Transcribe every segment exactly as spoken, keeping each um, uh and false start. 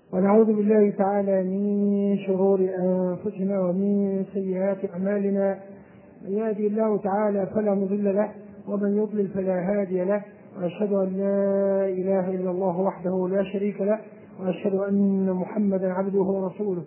ونعوذ بالله تعالى من شرور أنفسنا ومن سيئات أعمالنا. من يهدي الله تعالى فلا مضل له ومن يضلل فلا هادي له، وأشهد أن لا إله إلا الله وحده لا شريك له، وأشهد أن محمدا عبده ورسوله.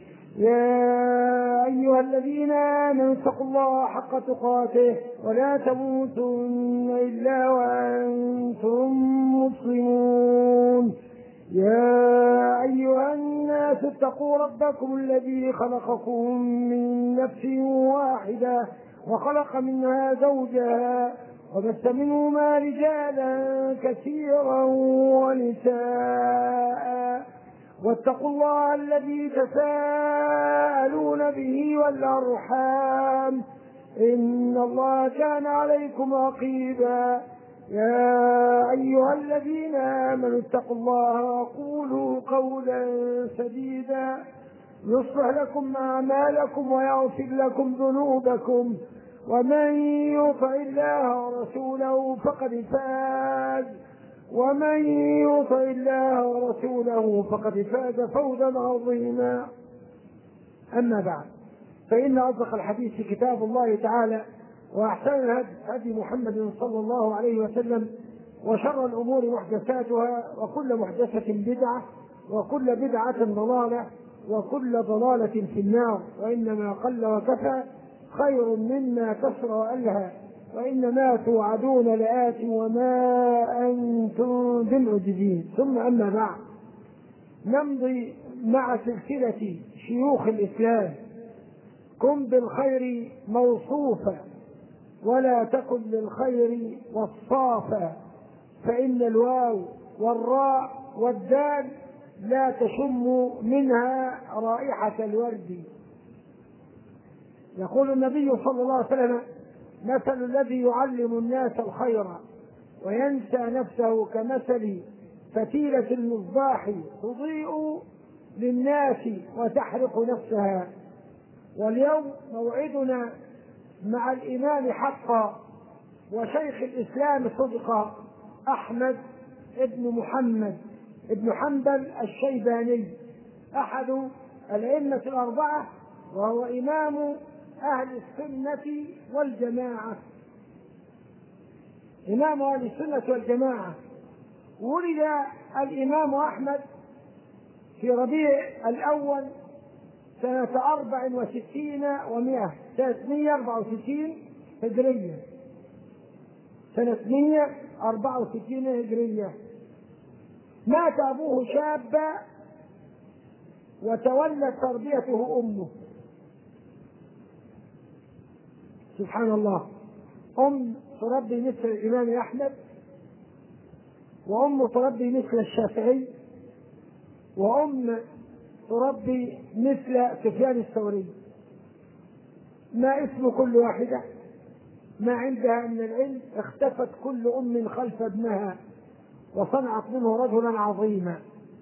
يا أيها الذين آمنوا اتقوا الله حق تقاته ولا تموتن إلا وأنتم مسلمون. يا أيها الناس اتقوا ربكم الذي خلقكم من نفس واحدة وخلق منها زوجها وبث منهما رجالا كثيرا ونساء، واتقوا الله الذي تساءلون به والأرحام إن الله كان عليكم رقيبا. يا أيها الذين آمنوا اتقوا الله وقولوا قولا سديدا يصلح لكم أعمالكم ويغفر لكم ذنوبكم، ومن يطع الله ورسوله فقد فاز ومن يطع الله ورسوله فقد فاز فوزا عظيما. أما بعد، فإن أصدق الحديث كتاب الله تعالى، وأحسن الهدي هدي محمد صلى الله عليه وسلم، وشر الأمور محدثاتها، وكل محدثة بدعة، وكل بدعة ضلالة، وكل ضلالة في النار. وإنما قل وكفى خير مما كثر وألهى، وإنما توعدون لآت وما أنتم بمعجزين. ثم أما بعد، نمضي مع سلسلة شيوخ الإسلام. كن بالخير موصوفا ولا تكن للخير وصافا، فإن الواو والراء والدال لا تشم منها رائحة الورد. يقول النبي صلى الله عليه وسلم: مثل الذي يعلم الناس الخير وينسى نفسه كمثل فتيلة المصباح تضيء للناس وتحرق نفسها. واليوم موعدنا مع الإمام حقا وشيخ الإسلام صدقا، أحمد ابن محمد ابن حنبل الشيباني، أحد الأئمة الأربعة، وهو إمام أهل السنة والجماعة. إمام أهل السنة والجماعة. ولد الإمام أحمد في ربيع الأول سنة أربع وستين ومئة، سنة مئة وأربعة وستين هجرية، سنة مئة وأربعة وستين هجرية. مات أبوه شابا وتولت تربيته أمه. سبحان الله، أم تربي مثل الإمام أحمد، وأم تربي مثل الشافعي، وأم تربي مثل سفيان الثوري. ما اسم كل واحدة، ما عندها من العلم. اختفت كل أم خلف ابنها وصنعت منه رجلا عظيما.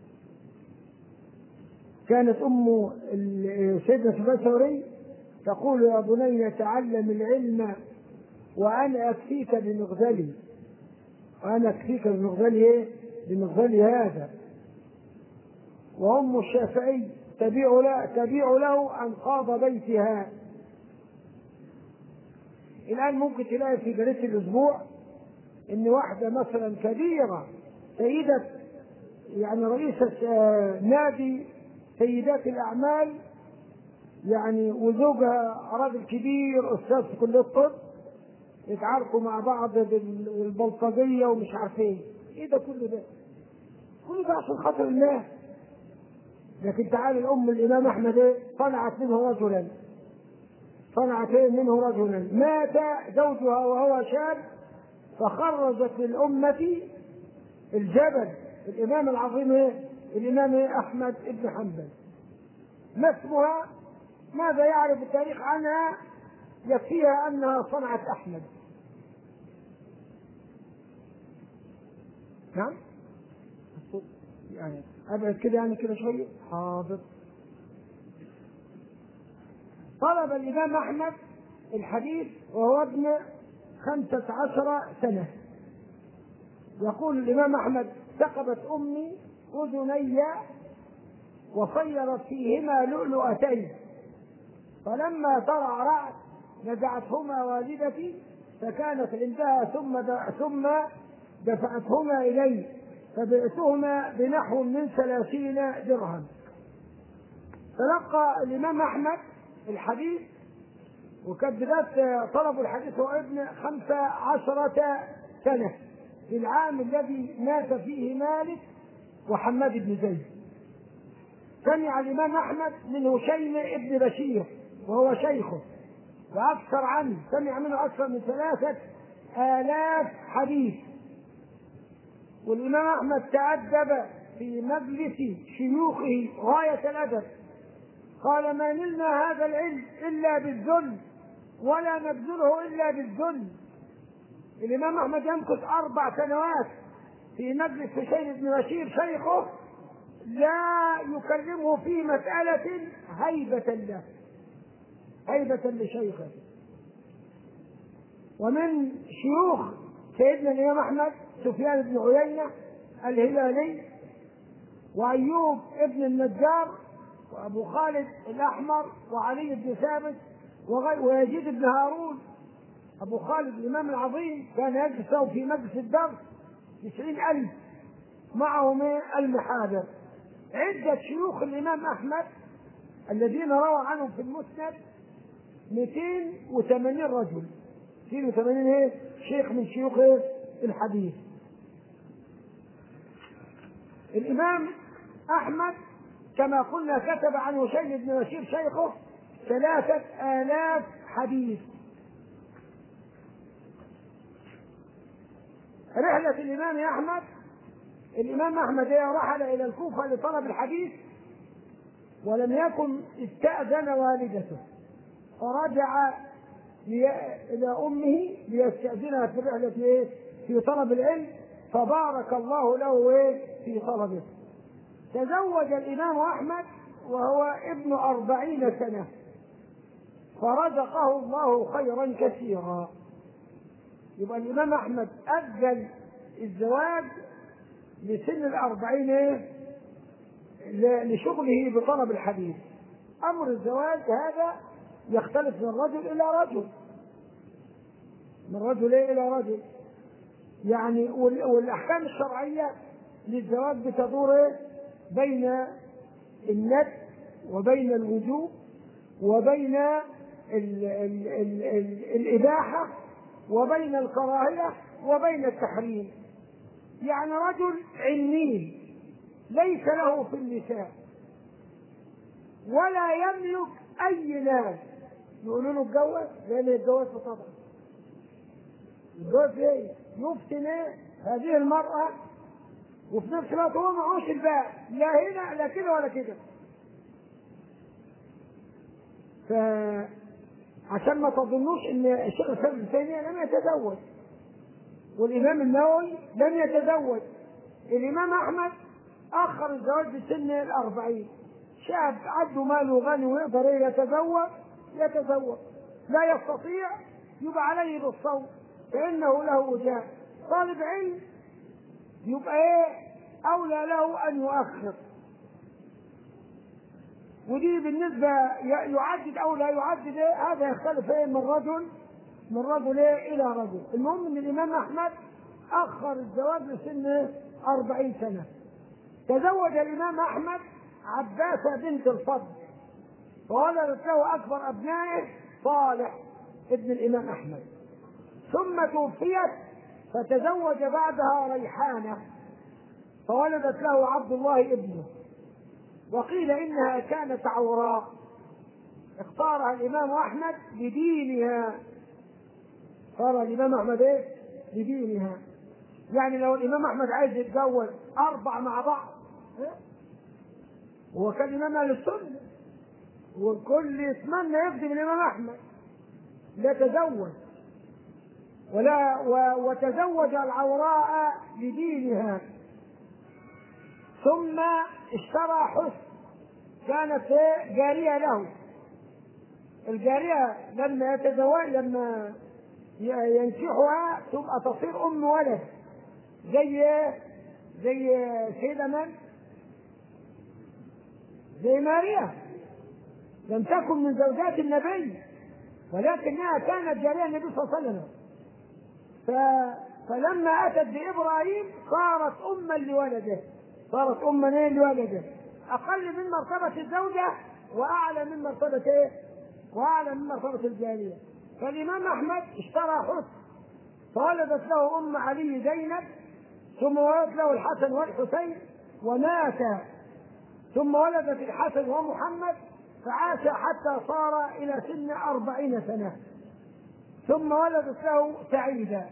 كانت أم سيدنا سفيان الثوري تقول: يا بني تعلم العلم وأنا أكفيك بمغزلي. وأنا أكفيك بمغزلي إيه؟ بمغزلي هذا. وأم الشافعي تبيع له, تبيع له أنقاض بيتها. الآن ممكن تلاقي في جريدة الأسبوع إن واحدة مثلا كبيرة، سيدة يعني رئيسة نادي سيدات الأعمال، يعني وزوجها راجل كبير أستاذ في كلية الطب، يتعاركوا مع بعض بالبلطجية ومش عارفين إيه ده. كل ده كل ده عشان خاطر الله. لكن تعالى الأم الإمام أحمد إيه؟ صنعت منه رجلا، صنعت منه رجلا. مات زوجها وهو شاب، فخرجت للأمة الجبل، الإمام العظيم إيه؟ الإمام إيه؟ أحمد ابن حنبل. ما اسمها؟ ماذا يعرف التاريخ عنها؟ يكفيها أنها صنعت أحمد. نعم؟ يعني أبعد كده، يعني كده شوية. حاضر. طلب الإمام أحمد الحديث وهو ابن خمسة عشر سنة. يقول الإمام أحمد: ثقبت أمي أذني وصيرت فيهما لؤلؤتين، فلما ترى رعد نزعتهما والدتي فكانت عندها ثم ثم دفعتهما إلي فبعتهما بنحو من ثلاثين درهم. تلقى الإمام أحمد الحديث، وكان بداية طلب الحديث هو ابن خمسة عشرة سنة في العام الذي مات فيه مالك وحماد بن زيد. سمع الإمام أحمد من هشيم ابن بشير وهو شيخه وأكثر عنه، سمع منه أكثر من ثلاثة آلاف حديث. والإمام أحمد تأدب في مجلس شيوخه غاية الأدب، قال: ما نلنا هذا العلم إلا بالذل ولا نبذله إلا بالذل. الإمام أحمد يمكث أربع سنوات في مجلس هشيم بن بشير شيخه لا يكلمه في مسألة هيبة له، هيبة لشيخه. ومن شيوخ سيدنا الإمام أحمد سفيان بن عيينة الهلالي، وأيوب ابن النجار، وأبو خالد الأحمر، وعلي بن ثابت، ويزيد بن هارون. أبو خالد الإمام العظيم كان يجلس في مجلس الدرس تسعين ألف معهم المحاضر. عدة شيوخ الإمام أحمد الذين روى عنهم في المسند مئتين وثمانين رجل، مئتين وثمانين ايه شيخ من شيوخ الحديث. الإمام أحمد كما قلنا كتب عن هشيم بن بشير شيخه ثلاثة آلاف حديث. رحلة الإمام أحمد، الإمام أحمد رحل إلى الكوفة لطلب الحديث، ولم يكن استأذن والدته، فرجع إلى أمه ليستأذنها في الرحلة في طلب العلم، فبارك الله له في طلبه. تزوج الإمام أحمد وهو ابن أربعين سنة، فرزقه الله خيرا كثيرا. يبقى الإمام أحمد أجل الزواج لسن الأربعين لشغله بطلب الحديث. أمر الزواج هذا يختلف من رجل إلى رجل، من رجل إلى رجل يعني. والأحكام الشرعية للزواج بتدور بين الندب وبين الوجوب وبين ال ال ال ال الإباحة وبين الكراهية وبين التحريم. يعني رجل عنين ليس له في النساء ولا يملك أي مال، يقولوا له اتجوز، لأن يتجوز طبعا الجوز ايه؟ يفتن هذه المرأة، وفي نفس الوقت هو معهوش الباء، لا هنا لا كده ولا كده. فعشان ما تظنوش ان الشيخ الإسلام ابن تيمية لم يتزوج، والإمام النووي لم يتزوج. الإمام أحمد أخر الزواج بسن الأربعين. شاب عنده مال وغني ويقدر يتزوج يتزوج، لا يستطيع يبقى عليه بالصوم فإنه له وجاء. طالب علم يبقى ايه أولى له أن يؤخر. ودي بالنسبة يعدد أو لا يعدد ايه هذا يختلف ايه من رجل من رجل ايه إلى رجل. المهم أن الإمام أحمد أخر الزواج لسن أربعين سنة. تزوج الإمام أحمد عباسة بنت الفضل، فولدت له أكبر أبنائه صالح ابن الإمام أحمد، ثم توفيت فتزوج بعدها ريحانة فولدت له عبد الله ابنه. وقيل إنها كانت عوراء اختارها الإمام أحمد لدينها، اختار الإمام أحمد ايه لدينها. يعني لو الإمام أحمد عايز يتجوز أربع مع بعض، هو كان إمام أهل السنة والكل يتمنى يخدم الإمام أحمد، لا تزوج ولا وتزوج العوراء لدينها. ثم اشترى حسن كانت جارية له. الجارية لما يتزوج لما ينكحها تبقى تصير أم ولد، زي زي سيدة من زي ماريا لم تكن من زوجات النبي ولكنها كانت جارية النبي صلى الله عليه وسلم. ف... فلما أتت بإبراهيم صارت أما لولده، صارت أما لولده، أقل من مرتبة الزوجة وأعلى من مرتبة إيه؟ وأعلى من مرتبة الجارية. فالإمام أحمد اشترى حسن فولدت له أم علي زينب، ثم ولدت له الحسن والحسين ومات، ثم ولدت الحسن ومحمد فعاش حتى صار إلى سن أربعين سنة، ثم ولدت له سعيدة.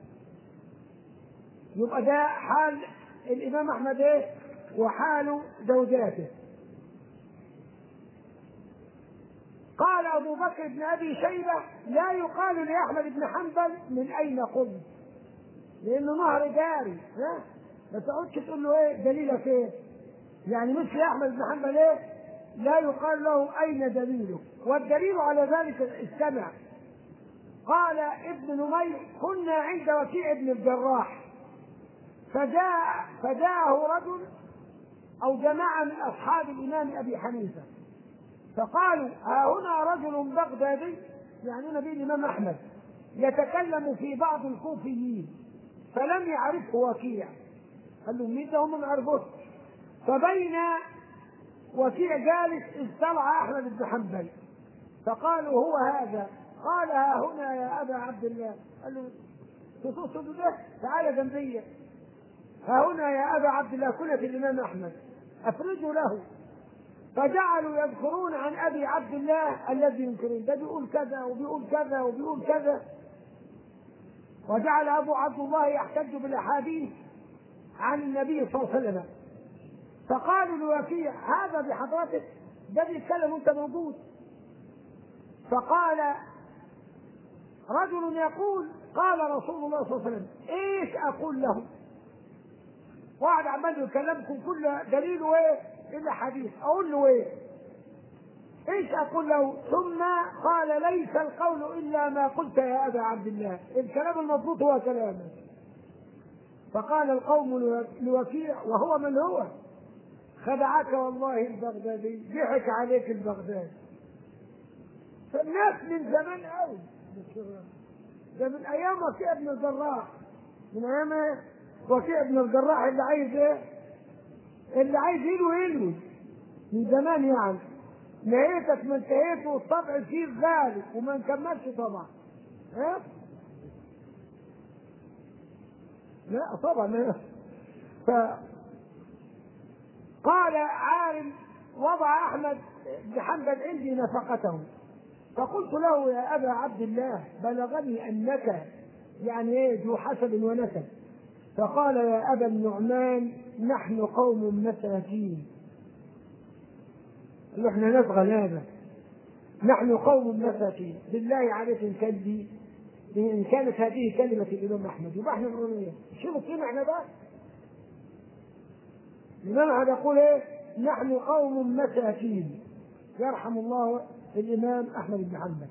يبقى ده حال الإمام أحمد إيه؟ وحال زوجاته. قال أبو بكر بن أبي شيبة لا يقال لأحمد بن حنبل من أين قمت، لأنه نهر جاري، ها؟ ما تقعدش تقول له إيه دليلك إيه؟ يعني مثل أحمد بن حنبل إيه؟ لا يقال له أين دليله، والدليل على ذلك استمع. قال ابن نمير كنا عند وكيع بن الجراح فجاء فجاءه رجل أو جماعة من أصحاب الإمام أبي حنيفة فقالوا ها هنا رجل بغدادي، يعني نبي الإمام أحمد، يتكلم في بعض الكوفيين فلم يعرفه وكيع. قال له مين ده؟ هم ما عرفوش. فبين وكيع جالس اطلع أحمد بن حنبل فقالوا هو هذا. قال ها هنا يا أبا عبد الله. قال له تقصد ده؟ تعال جنبي. ها هنا يا أبا عبد الله كنية الإمام أحمد أفرجوا له. فجعلوا يذكرون عن أبي عبد الله الذي ينكرون، ده بيقول كذا وبيقول كذا وبيقول كذا. وجعل أبو عبد الله يحتج بالأحاديث عن النبي صلى الله عليه وسلم. فقالوا لوكيع هذا بحضرتك؟ ده بيتكلم وانت موجود. فقال رجل يقول قال رسول الله صلى الله عليه وسلم ايش اقول له؟ واحد عمال يكلمكم كل دليله ايه الا حديث، اقول له ايه؟ ايش اقول له؟ ثم قال ليس القول الا ما قلت يا ابا عبد الله، الكلام المضبوط هو كلامه. فقال القوم لوكيع وهو من هو؟ خدعك والله البغدادي، ضحك عليك البغدادي. فالناس من زمان قوي، ده من ايام وكيع بن الجراح، من ايام وكيع بن الجراح اللي عايز ايه؟ اللي عايز يلوي يلوي من زمان، يعني نهيتك ما انتهيت والطبع فيه غالب وما نكملش طبعا. ها؟ لا طبعا. ف قال عالم وضع احمد بن حنبل عندي نفقته فقلت له يا ابا عبد الله بلغني انك يعني ايه ذو حسب ونسب. فقال يا ابا النعمان نحن قوم مساكين، نحن ناس غلابه، نحن قوم مساكين. بالله عليك ان كان دي ان كانت هذه كلمه الامام احمد يبقى احنا غنيه. شوفوا كيف احنا بقى الإمام أحمد يقول إيه؟ نحن قوم مساكين. يرحم الله الإمام أحمد بن حنبل.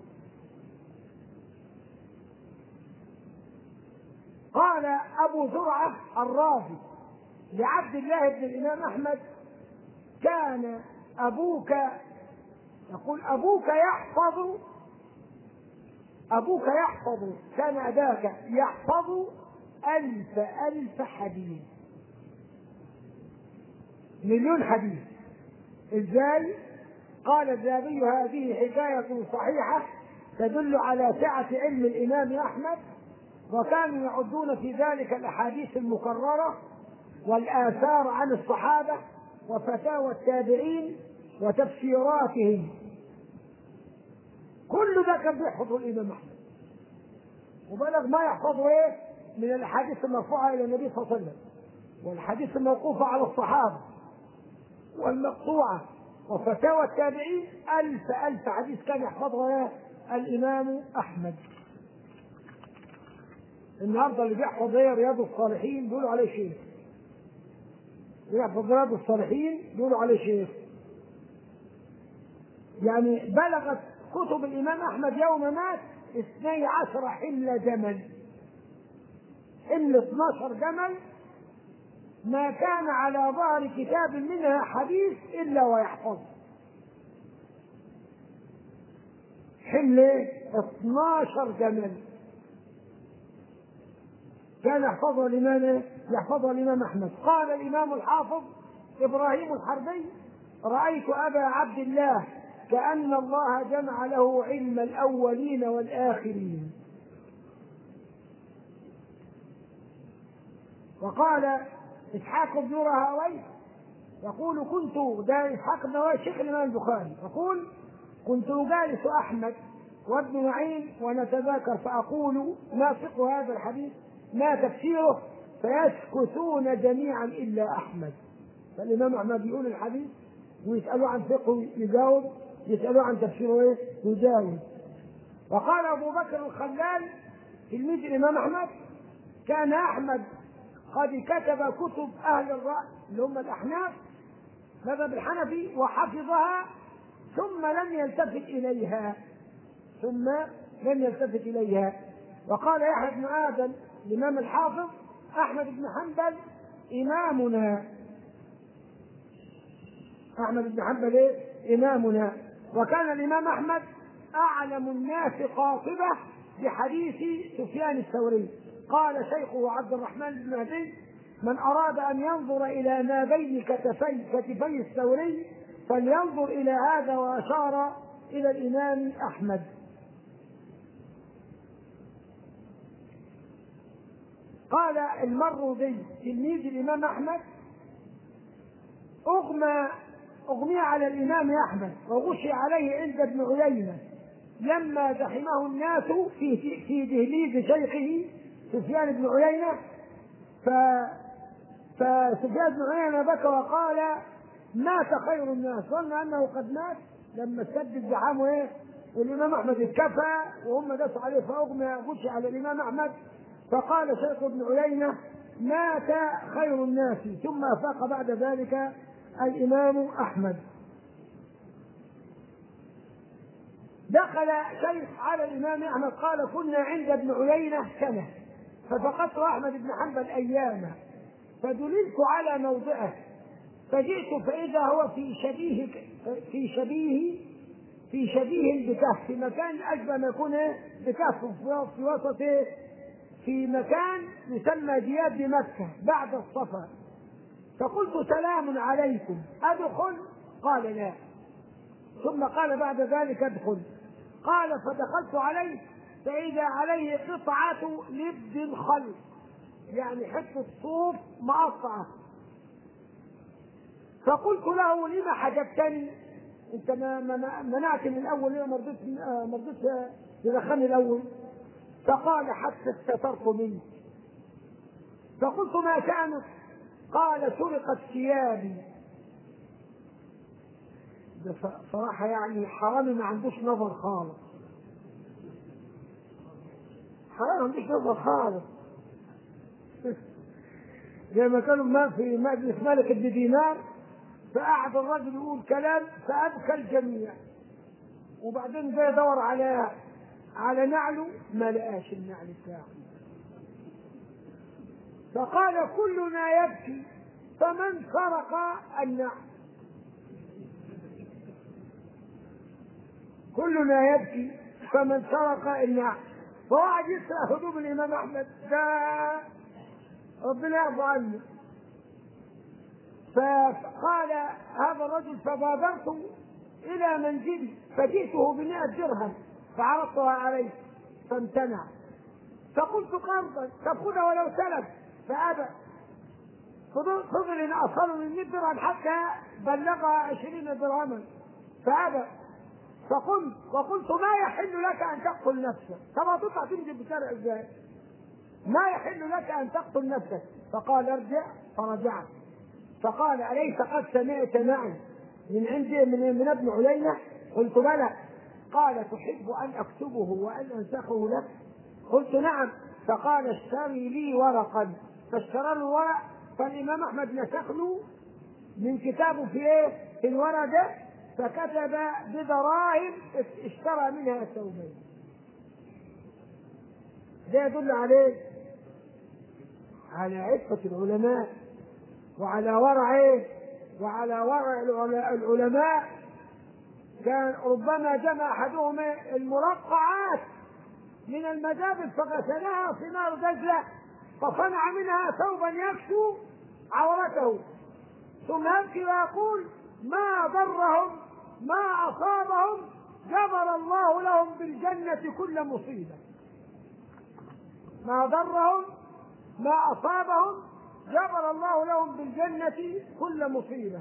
قال أبو زرعة الرازي لعبد الله بن الإمام أحمد كان أبوك، يقول أبوك يحفظ أبوك يحفظ كان أباك يحفظ ألف ألف حديث، مليون حديث. ازاي؟ قال الذهبي هذه حكاية صحيحة تدل على سعة علم الإمام أحمد، وكانوا يعدون في ذلك الأحاديث المكررة والآثار عن الصحابة وفتاوى التابعين وتفسيراتهم. كل ده كان بيحفظه الإمام أحمد، وبلغ ما يحفظه إيه من الأحاديث المرفوعة إلى النبي صلى الله عليه وسلم والحديث الموقوفة على الصحابة والمقطوعة وفتاوى التابعين. ألف ألف حديث كان يحفظها الإمام أحمد. النهارده اللي بيحفظ ايه رياض الصالحين بيقولوا عليه شيخ، بيحفظ رياض الصالحين بيقولوا عليه شيخ. يعني بلغت كتب الإمام أحمد يوم مات اثني عشر حمل جمل، حمل اثناشر جمل ما كان على ظهر كتاب منها حديث إلا ويحفظ. حمل اثناشر جمل كان يحفظها الإمام يحفظها الإمام أحمد. قال الإمام الحافظ إبراهيم الحربي: رأيت أبا عبد الله كأن الله جمع له علم الأولين والآخرين. وقال إسحاق بن راهويه يقول: كنت ده إسحاق بن راهويه شيخ الإمام البخاري يقول: كنت أجالس أحمد وابن معين ونتذاكر فأقول: ما فقه هذا الحديث؟ ما تفسيره؟ فيسكتون جميعا إلا أحمد. فالإمام أحمد يقول الحديث ويسألوا عن فقه يجاوب، يسألوا عن تفسيره إيه؟ يجاوب. وقال أبو بكر الخلال تلميذ الإمام أحمد: كان أحمد قد كتب كتب أهل الرأي اللي هم الأحناف مذهب الحنفي وحفظها ثم لم يلتفت إليها ثم لم يلتفت إليها. وقال يحيى بن آدم الإمام الحافظ: أحمد بن حنبل إمامنا. أحمد بن حنبل إيه؟ إمامنا. وكان الإمام أحمد أعلم الناس قاطبة بحديث سفيان الثوري. قال شيخه عبد الرحمن بن مهدي: من أراد أن ينظر إلى ما بين كتفي كتفي الثوري فلينظر إلى هذا، وأشار إلى الإمام أحمد. قال المروذي تلميذ الإمام أحمد: أغمى أغمي على الإمام أحمد وغشي عليه عند ابن عيينة لما زحمه الناس في في دهليز شيخه سفيان بن عيينة. ف فسفيان بن عيينة بكى وقال: مات خير الناس. ظن أنه قد مات لما اشتد الزحام إيه؟ والإمام أحمد اتكفى وهم دسوا عليه فأغمي غشي على الإمام أحمد. فقال شيخ ابن عيينة: مات خير الناس. ثم أفاق بعد ذلك الإمام أحمد. دخل شيخ على الإمام أحمد قال: كنا عند ابن عيينة سنة ففقدت أحمد بن حنبل أياما فدللت على موضعه فجئت فإذا هو في شبيه في شبيه في شبيه بكهف في مكان أشبه ما يكون بكهف في وسط في مكان يسمى دياب مكة بعد الصفا. فقلت: سلام عليكم، أدخل؟ قال: لا. ثم قال بعد ذلك: ادخل. قال: فدخلت عليه فإذا عليه قطعة لب خلق، يعني حتة صوف مقطعة. فقلت له: لما حجبتني؟ انت منعتني الاول، ليه ما رضيت ما رضيت تدخلني الاول؟ فقال: حتى استترت منك. فقلت: ما شأنك؟ قال: سرقت ثيابي. صراحة يعني حرامي ما عندوش نظر خالص، حرامي ما عندوش نظر خالص. زي ما كانوا ما في مجلس مالك بن دينار فقعد الرجل يقول كلام فأبكى الجميع، وبعدين جاي يدور على على نعله ما لقاش النعل بتاعه. فقال: كلنا يبكي فمن سرق النعل؟ كلنا يبكي فمن سرق النعل. فواحد يسرق هدوم الإمام أحمد، ده ربنا يعفو عنه. فقال هذا الرجل: فبادرت إلى منزلي فجئته بمئة درهم فعرضتها عليه فامتنع. فقلت: قرضا تأخذها ولو سلف، فأبى. فضل إن أصل من مئة درهم حتى بلغ عشرين درهما فأبى. فقلت وقلت: ما يحل لك أن تقتل نفسك؟ طب تطلع تنزل بشارع ازاي؟ ما يحل لك أن تقتل نفسك. فقال: ارجع. فرجعت. فقال: أليس قد سمعت معي من عندي من, من ابن عيينة؟ قلت: بلى. قال: تحب أن أكتبه وأن أنسخه لك؟ قلت: نعم. فقال: اشتري لي ورقا. فاشترى له ورق، فالإمام أحمد نسخ له من كتابه في ايه؟ في الورق ده، فكتب بدراهم اشترى منها ثوبين. ده يدل عليه على عفة العلماء وعلى ورع ايه؟ وعلى ورع العلماء. كان ربما جمع احدهم المرقعات من المذابل فغسلها في نار دجله فصنع منها ثوبا يكسو عورته، ثم يبكي ويقول ما ضرهم ما اصابهم جبر الله لهم بالجنه كل مصيبه. ما ضرهم ما اصابهم جبر الله لهم بالجنه كل مصيبه.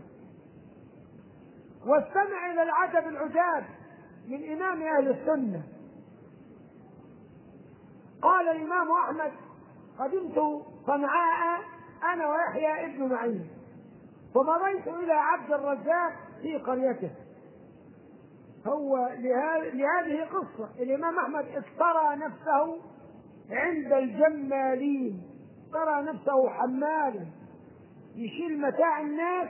واستمع الى العجب العجاب من امام اهل السنه. قال الامام احمد قدمت صنعاء انا ويحيى ابن معين فمضيت الى عبد الرزاق في قريته. هو لهذه قصه الامام احمد افترى نفسه عند الجمالين، افترى نفسه حمالا يشيل متاع الناس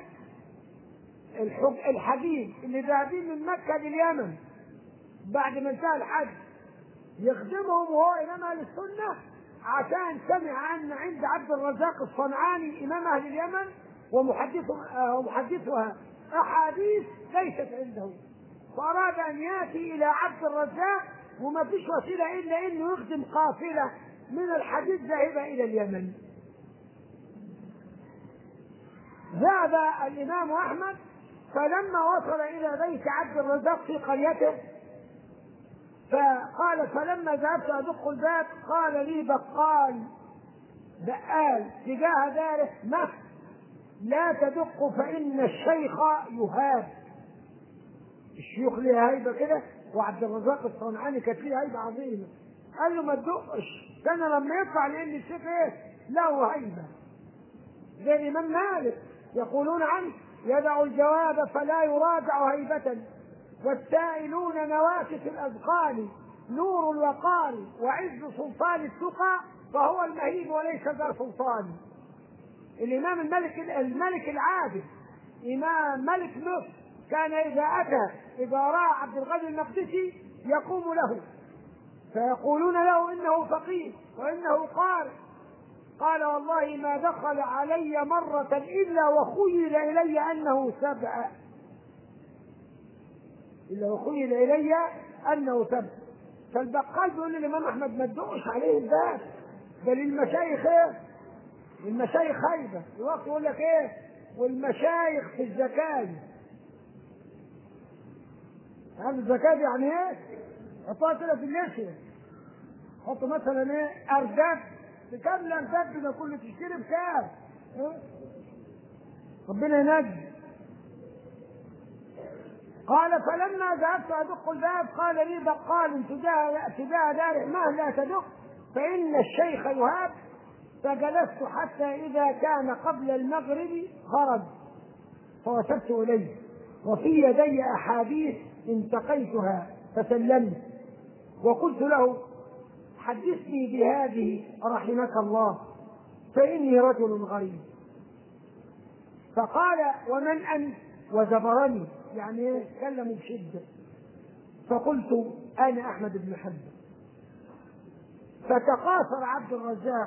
الحديد اللي ذاهبين من مكه لليمن بعد ما انتهى الحج، يخدمهم وهو امام اهل السنه عشان سمع ان عند عبد الرزاق الصنعاني امام اهل اليمن ومحدثها احاديث ليست عنده، فاراد ان ياتي الى عبد الرزاق وما فيش وسيله الا انه يخدم قافله من الحديث ذاهبه الى اليمن. ذهب الامام احمد فلما وصل الى بيت عبد الرزاق في قريته فقال فلما ذهبت ادق الباب قال لي بقال بقال تجاه داره مس لا تدق فان الشيخ يهاب. الشيوخ ليه هيبه كده، وعبد الرزاق الصنعاني كانت ليه هيبه عظيمه. قال له ما تدقش، كان لما يطلع لان الشيخ ايه له هيبه. زي الامام مالك يقولون عنه يدع الجواب فلا يراجع هيبه، والسائلون نواسف الاذقان، نور الوقار وعز سلطان التقى فهو المهيب وليس ذا سلطان. الامام الملك الملك العادل امام ملك مصر كان اذا اتى اذا راى عبد الغني المقدسي يقوم له فيقولون له انه فقيه وانه قارئ. قال والله ما دخل علي مرة الا وخيل الي انه سبع الا وخيل الي انه سبع. فالبقال بيقول للامام احمد ما تدقش عليه الباب، بل المشايخ ايه؟ المشايخ هيبه. الوقت يقول لك ايه؟ والمشايخ في الزكاه. هذا الزكاه يعني ايه؟ حطها كده في اللحيه، حط مثلا ايه؟ ارداب بكام الارداب ده كله تشتري بكام؟ إيه؟ ربنا ينجي. قال فلما ذهبت ادق الباب قال لي بقال تجاه تجاه دار ما لا تدق فان الشيخ يهاب. فجلست حتى اذا كان قبل المغرب خرج فوثبت اليه وفي يدي احاديث انتقيتها فسلمت وقلت له حدثني بهذه رحمك الله فاني رجل غريب. فقال ومن انت؟ وزبرني يعني تكلموا بشده. فقلت انا احمد بن حنبل. فتقاصر عبد الرزاق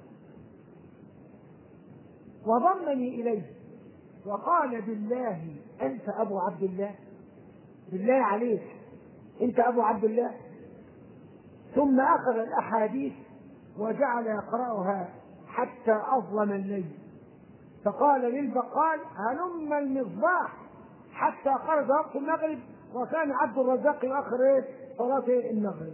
وضمني اليه وقال بالله انت ابو عبد الله؟ بالله عليك انت ابو عبد الله؟ ثم اخذ الاحاديث وجعل يقراها حتى اظلم الليل. فقال للبقال هلم المصباح حتى خرج وقت المغرب وكان عبد الرزاق يؤخر صلاه المغرب.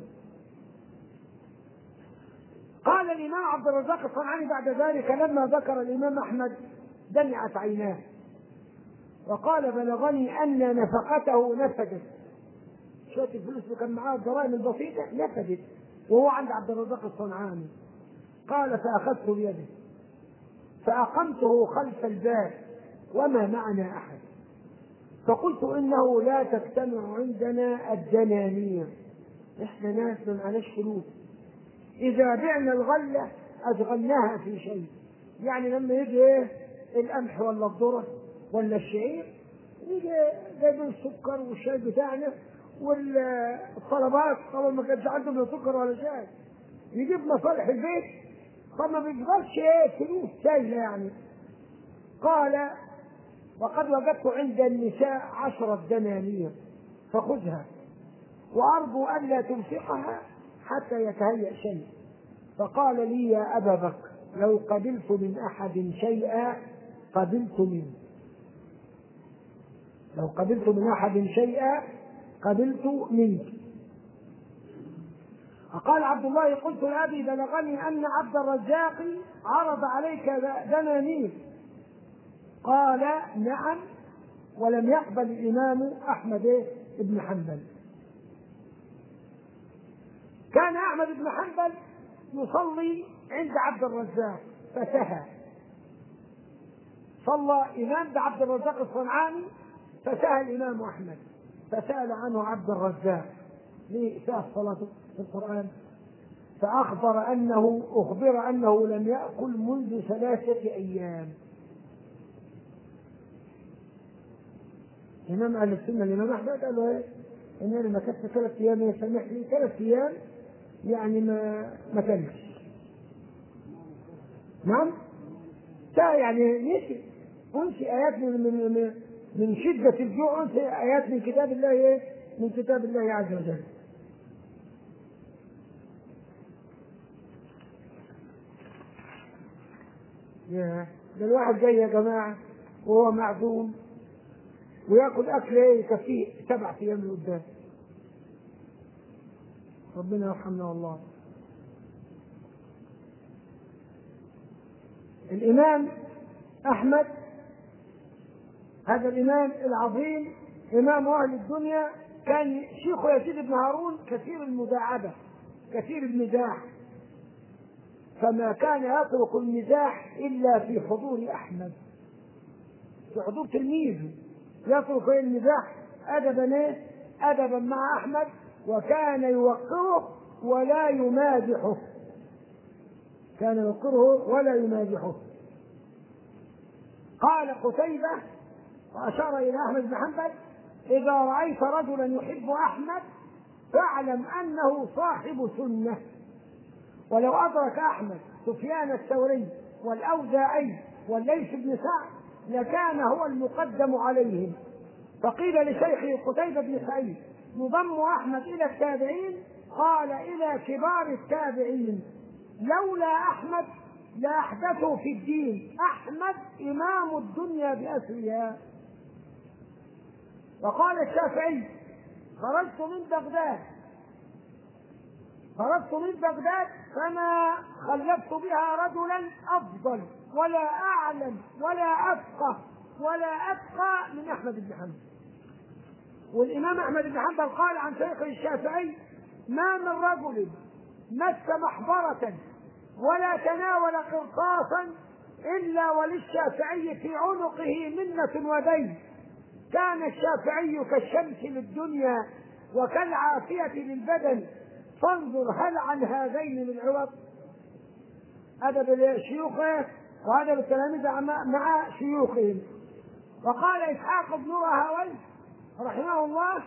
قال الامام عبد الرزاق الصنعاني بعد ذلك لما ذكر الامام احمد دمعت عيناه وقال بلغني ان نفقته نفدت. شويه الفلوس اللي كان معاه الضرائب البسيطه نفدت وهو عند عبد الرزاق الصنعاني. قال فاخذت بيده فاقمته خلف الباب وما معنا احد فقلت انه لا تجتمع عندنا الدنانير، احنا ناس ما معناش فلوس، اذا بعنا الغله اشغلناها في شيء. يعني لما يجي ايه القمح ولا الذره ولا الشعير يجي جايبين السكر والشاي بتاعنا والطلبات طبعا ما كانش عندهم لا سكر ولا شاي، يجيب مصالح البيت فما بيفضلش ايه فلوس سايله يعني. قال: وقد وجدت عند النساء عشرة دنانير فخذها، وأرجو ألا تنفقها حتى يتهيأ شيء. فقال لي: يا أبا بكر، لو قبلت من أحد شيئا قبلت منه، لو قبلت من أحد شيئا قبلت منك. فقال عبد الله: قلت لأبي: بلغني أن عبد الرزاق عرض عليك دنانير. قال: نعم، ولم يقبل الإمام أحمد بن حنبل. كان أحمد بن حنبل يصلي عند عبد الرزاق فسهى، صلى إمام بعبد الرزاق الصنعاني فسهى الإمام أحمد، فسأل عنه عبد الرزاق: ليه سهى صلاته في القرآن؟ فأخبر أنه أخبر أنه لم يأكل منذ ثلاثة أيام. إمام أهل السنة الإمام أحمد قال له: إيه؟ إن أنا ما كنت ثلاث أيام يسمح لي ثلاث أيام يعني ما ما كلش. نعم؟ يعني نسي أنسي آيات من من من, من شدة الجوع، أنسي آيات من كتاب الله، إيه؟ من كتاب الله عز وجل. يا ده الواحد جاي يا جماعة وهو معزوم وياكل أكل إيه يكفيه سبع أيام لقدام. ربنا يرحمنا والله. الإمام أحمد هذا الإمام العظيم إمام أهل الدنيا، كان شيخه يزيد بن هارون كثير المداعبة كثير المزاح، فما كان يترك المزاح إلا في حضور أحمد، في حضور تلميذه يترك المزاح أدبا أدبا مع أحمد، وكان يوقره ولا يمازحه، كان يوقره ولا يمازحه. قال قتيبة وأشار إلى أحمد بن حنبل: إذا رأيت رجلا يحب أحمد فاعلم أنه صاحب سنة. ولو أدرك أحمد سفيان الثوري والأوزاعي والليث بن سعد لكان هو المقدم عليهم. فقيل لشيخه قتيبة بن سعيد: يضم أحمد إلى التابعين؟ قال: إلى كبار التابعين، لولا أحمد لا أحدثوا في الدين، أحمد إمام الدنيا بأسرها. وقال الشافعي: خرجت من بغداد خرجت من بغداد فما خلفت بها رجلا أفضل ولا أعلم ولا أفقه ولا أتقى من أحمد بن حنبل. والإمام أحمد بن حنبل قال عن شيخه الشافعي: ما من رجل مس محبرة ولا تناول قرطاسا إلا وللشافعي في عنقه منة ودين. كان الشافعي كالشمس للدنيا وكالعافية للبدن، فانظر هل عن هذين من عوض. أدب شيوخه وأدب التلاميذ مع شيوخهم. وقال إسحاق بن راهويه رحمه الله: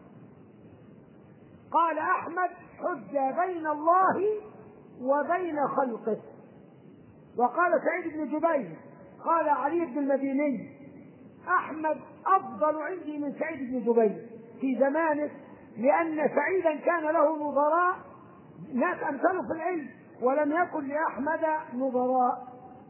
قال أحمد: حج بين الله وبين خلقه. وقال سعيد بن جبير قال علي بن المديني: أحمد أفضل عندي من سعيد بن جبير في زمانه، لأن سعيدا كان له نظراء ناس أمثله في العلم، ولم يكن لأحمد نظراء.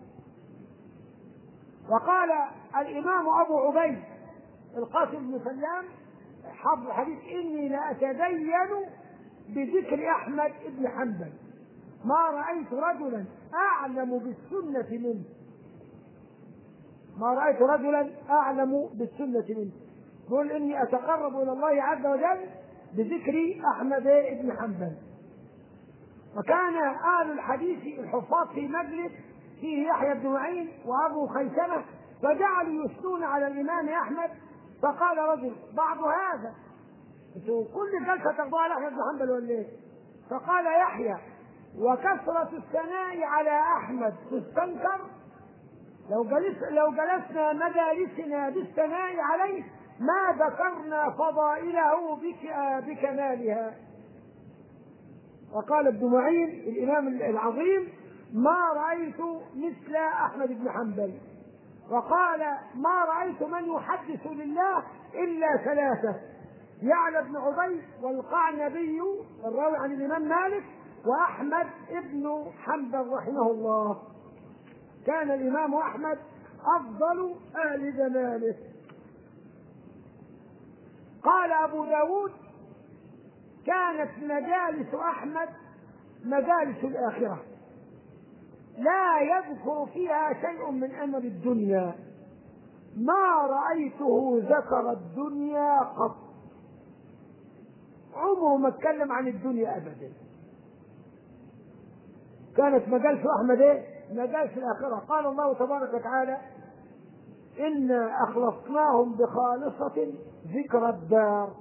وقال الإمام أبو عبيد القاسم بن سلام حافظ الحديث: إني لأتدين بذكر أحمد بن حنبل، ما رأيت رجلا أعلم بالسنة منه، ما رأيت رجلا أعلم بالسنة منه. يقول: إني أتقرب إلى الله عز وجل بذكر أحمد بن حنبل. وكان أهل الحديث الحفاظ في مجلس فيه يحيى بن معين وأبو خيثمة، فجعلوا يثنون على الإمام أحمد. فقال رجل: بعض هذا انتوا كل جلسة تاخدوها على أحمد بن حنبل ولا إيه؟ فقال يحيى: وكثرة الثناء على أحمد تستنكر؟ لو جلس لو جلسنا مجالسنا بالثناء عليه ما ذكرنا فضائله بك بكمالها. وقال ابن معين الإمام العظيم: ما رأيت مثل أحمد بن حنبل. وقال ما رأيت من يحدث لله إلا ثلاثة: يعلى بن عبيد والقعنبي الراوي عن الإمام مالك وأحمد ابن حنبل رحمه الله. كان الإمام أحمد أفضل أهل زمانه. قال أبو داود كانت مجالس أحمد مجالس الآخرة لا يذكر فيها شيء من أمر الدنيا، ما رأيته ذكر الدنيا قط، عمره ما اتكلم عن الدنيا أبدا. كانت مجالس أحمد إيه؟ مجالس الآخرة. قال الله تبارك وتعالى إنا أخلصناهم بخالصة ذكر الدار.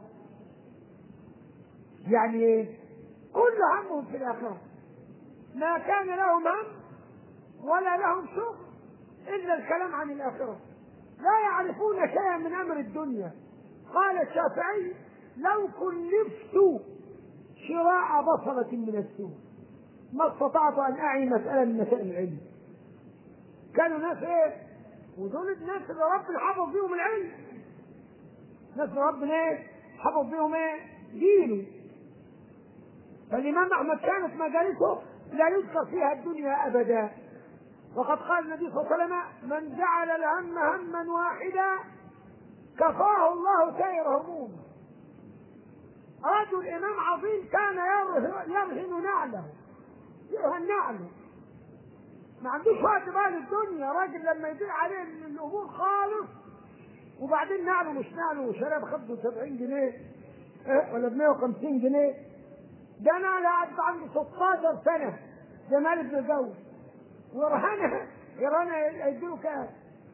يعني إيه؟ كل همهم في الآخرة، ما كان لهم هم ولا لهم شغل إلا الكلام عن الآخرة، لا يعرفون شيئا من أمر الدنيا. قال الشافعي لو كلفت شراء بصرة من السوق ما استطعت أن أعي مسألة من مسائل العلم. كانوا ناس إيه؟ ودول الناس اللي ربنا حفظ بيهم العلم، ناس ربنا إيه؟ حفظ بيهم إيه؟ دينه. فالإمام أحمد كانت مجالسه لا يذكر فيها الدنيا أبدا. وقد قال النبي صلى الله عليه وسلم من جعل الهم هما واحدا كفاه الله سائر همومه. رجل إمام عظيم كان يرهن نعله، يرهن نعله، ما عندوش وقت بقى للدنيا. راجل لما يضيع عليه الأمور خالص وبعدين نعله مش نعله وشراه ب خمسة وسبعين جنيه ولا ب مية وخمسين جنيه، ده نعله قعد عنده ستاشر سنة جمال بن الجوز ورهنها يرهنها يديله كام؟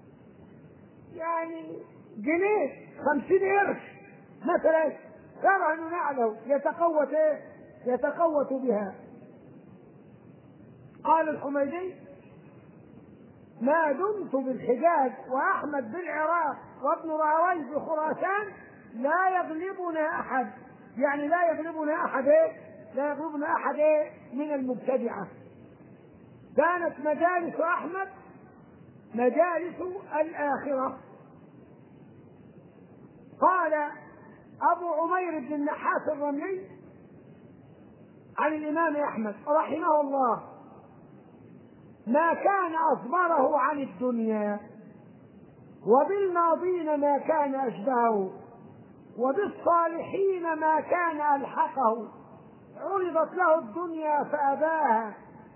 يعني جنيه خمسين قرش مثلا، يرهن نعله يتقوت ايه؟ يتقوت بها. قال الحميدي ما دمت بالحجاز وأحمد بالعراق وابن راويه بخراسان لا يغلبنا أحد، يعني لا يغلبنا أحد إيه؟ لا يغلبنا أحد إيه؟ من المبتدعة. كانت مجالس أحمد مجالس الآخرة. قال أبو عمير بن النحاس الرملي عن الإمام أحمد رحمه الله ما كان أصبره عن الدنيا، وبالماضين ما كان أشبهه، وبالصالحين ما كان ألحقه. عرضت له الدنيا فأباها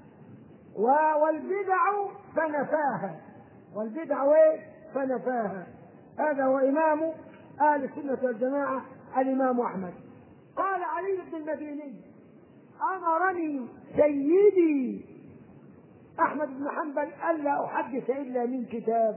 والبدع فنفاها، والبدع فنفاها. هذا هو إمام أهل السنة والجماعة الإمام أحمد. قال علي بن المديني أمرني سيدي أحمد بن حنبل ألا أحدث إلا من كتاب.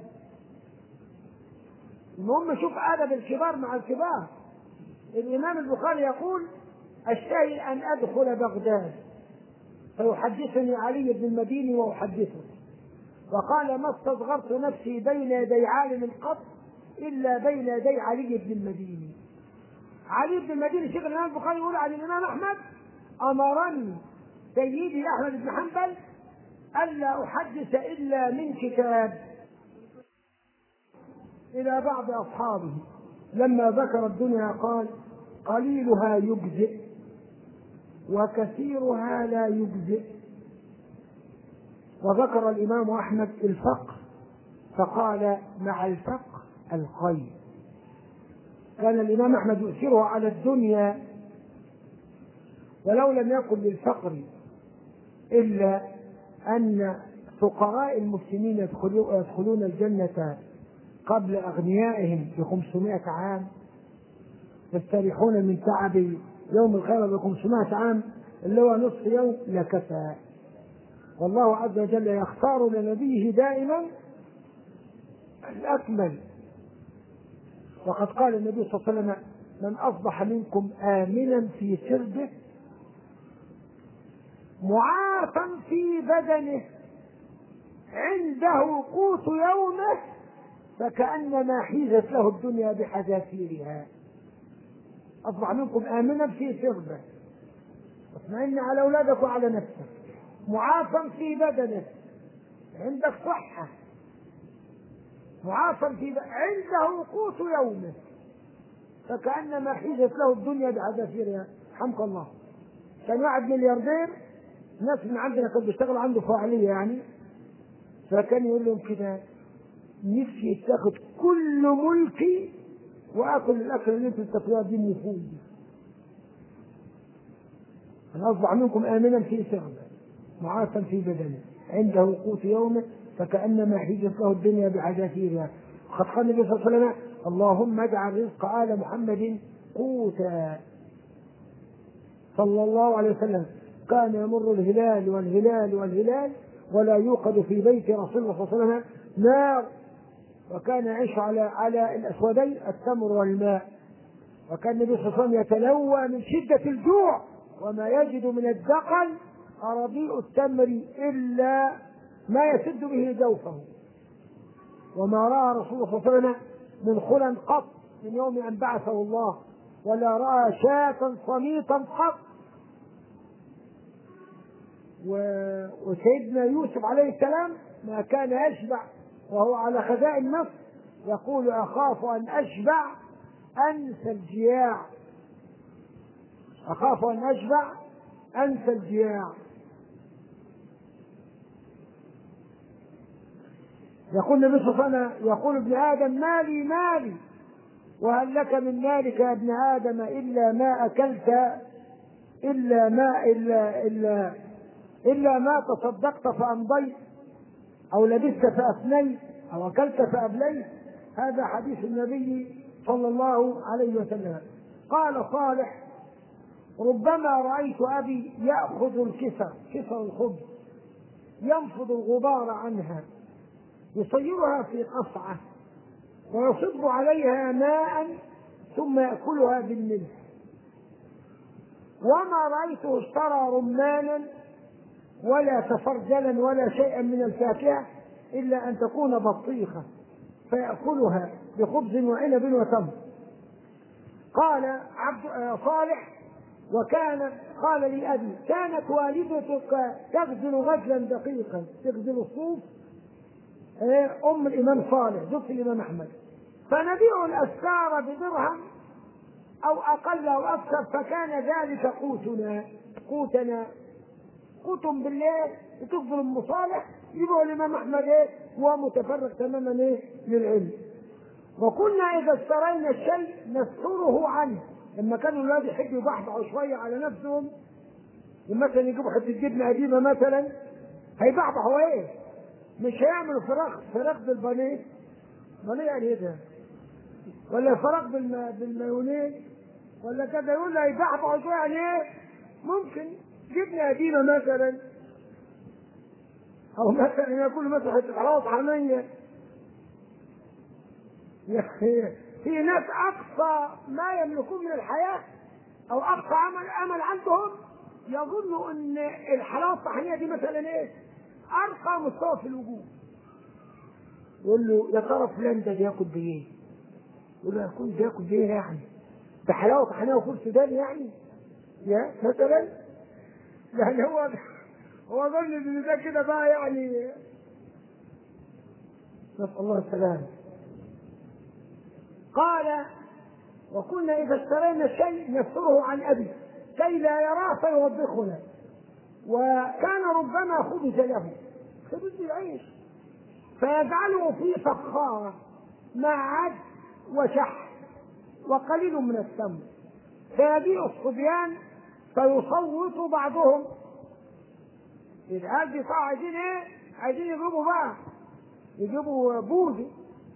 المهم شوف أدب الكبار مع الكبار. الإمام البخاري يقول أشتهي أن أدخل بغداد فيحدثني علي بن المديني وأحدثه. وقال ما استصغرت نفسي بين يدي عالم قط إلا بين يدي علي بن المديني. علي بن المديني شيخ الإمام البخاري يقول عن الإمام أحمد أمرني سيدي أحمد بن حنبل ألا أحدث إلا من كتاب. إلى بعض أصحابه لما ذكر الدنيا قال قليلها يجزئ وكثيرها لا يجزئ. وذكر الإمام أحمد الفقر فقال مع الفقر الخير. كان الإمام أحمد يؤثره على الدنيا ولو لم يكن للفقر إلا أن فقراء المسلمين يدخلون الجنة قبل أغنيائهم بخمسمائة عام، يستريحون من تعب يوم القيامة بخمسمائة عام اللي هو نصف يوم لكفى. والله عز وجل يختار لنبيه دائما الأكمل. وقد قال النبي صلى الله عليه وسلم من أصبح منكم آمنا في سربه معافا في بدنه عنده قوت يومه فكأنما حيزت له الدنيا بحذافيرها. أصبح منكم آمنا في سربه، اطمئن على أولادك وعلى نفسك، معافا في بدنه، عندك صحة، معافى في عنده قوت يومه فكأنما حيزت له الدنيا بحذافيرها. حمق الله. كان واحد ملياردير، ناس من عندنا كانوا بيشتغلوا عنده فاعلية يعني، فكان يقول لهم كده: نفسي تاخد كل ملكي واكل الاكل اللي انتم بتاكلوها دي مفيد. انا اصبح منكم امنا في سربه معافى في بدنه عنده قوت يومه فكانما حيزت له الدنيا بعذافيرها. وقد قال النبي صلى الله عليه وسلم: اللهم اجعل رزق آل محمد قوتا. صلى الله عليه وسلم كان يمر الهلال والهلال والهلال ولا يوقد في بيت رسول الله صلى الله عليه وسلم نار، وكان يعيش على على الاسودين التمر والماء، وكان النبي صلى الله عليه وسلم يتلوى من شده الجوع وما يجد من الدقل أرضيء التمر إلا ما يسد به جوفه، وما رأى رسول الله صلى الله عليه وسلم من خلا قط من يوم أن بعثه الله، ولا رأى شاة صميتا قط. وسيدنا يوسف عليه السلام ما كان يشبع وهو على خزائن مصر، يقول: أخاف أن أشبع أنسى الجياع، أخاف أن أشبع أنسى الجياع. يقول النبي صلى الله عليه وسلم: يقول ابن آدم: مالي مالي، وهل لك من مالك يا ابن آدم إلا ما أكلت إلا ما إلا إلا إلا ما تصدقت فأمضيت أو لبست فأفنيت أو أكلت فأبليت. هذا حديث النبي صلى الله عليه وسلم. قال صالح: ربما رأيت أبي يأخذ الكسر كسر الخبز ينفض الغبار عنها يصيرها في قصعة ويصب عليها ماء ثم يأكلها بالملح، وما رأيته اشترى رمانا ولا تفرجلا ولا شيئا من الفاكهة إلا أن تكون بطيخة فيأكلها بخبز وعنب وتمر. قال عبد صالح: وكان قال لي أبي: كانت والدتك تغزل غزلا دقيقا، تغزل الصوف، أم الإمام صالح زوجة الإمام أحمد، فنبيع الأسكار بدرهم أو أقل أو أكثر، فكان ذلك قوتنا قوتنا قوت بالليل وتغزل أم صالح يبيعوا الإمام أحمد إيه ومتفرغ تماما إيه للعلم. وكنا إذا اشترينا الشيء نستره عنه، لما كانوا الولاد يحبوا يبحبحوا شوية على نفسهم، مثلا يجيبوا حتة جبنة قديمة مثلا، هيبحبحوا إيه؟ مش هيعملوا فراخ فراخ بالبانيه، بانيه يعني إيه ده؟ ولا فراخ بالمايونيز ولا كذا، يقول لي هيبحبحوا شوية يعني إيه؟ ممكن جبنة قديمة مثلا، أو مثلا يقولوا مثلا حتة حلاوة طحينية. في ناس أقصى ما يملكون من الحياة أو أقصى عمل أمل عندهم يظنوا أن الحلاوة الطحينية دي مثلا إيه؟ أرقى مستوى في الوجود. يقول له: يا ترى فلان ده بياكل بإيه؟ يقول له: يكون بياكل بإيه يعني؟ ده حلاوة طحينية وفول سوداني يعني؟ يا مثلا يعني هو هو ظن ان ده كده بقى يعني. نسأل الله السلامة. قال: وكنا إذا اشترينا الشيء نستره عن أبي كي لا يراه فيوبخنا، وكان ربما خبز له خبز العيش فيجعله في فخارة مع عد وشح وقليل من التمر، فيبيع الصبيان فيصوت بعضهم. العيال دي طبعا عايزين ايه؟ عايزين يجيبوا بقى يجيبوا بوزي